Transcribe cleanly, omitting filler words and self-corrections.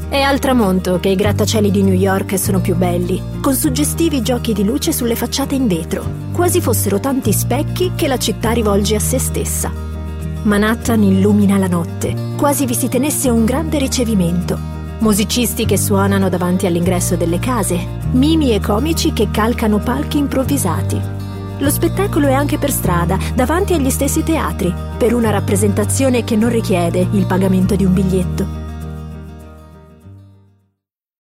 È al tramonto che i grattacieli di New York sono più belli, con suggestivi giochi di luce sulle facciate in vetro, quasi fossero tanti specchi che la città rivolge a se stessa. Manhattan illumina la notte, quasi vi si tenesse un grande ricevimento. Musicisti che suonano davanti all'ingresso delle case, mimi e comici che calcano palchi improvvisati. Lo spettacolo è anche per strada, davanti agli stessi teatri, per una rappresentazione che non richiede il pagamento di un biglietto.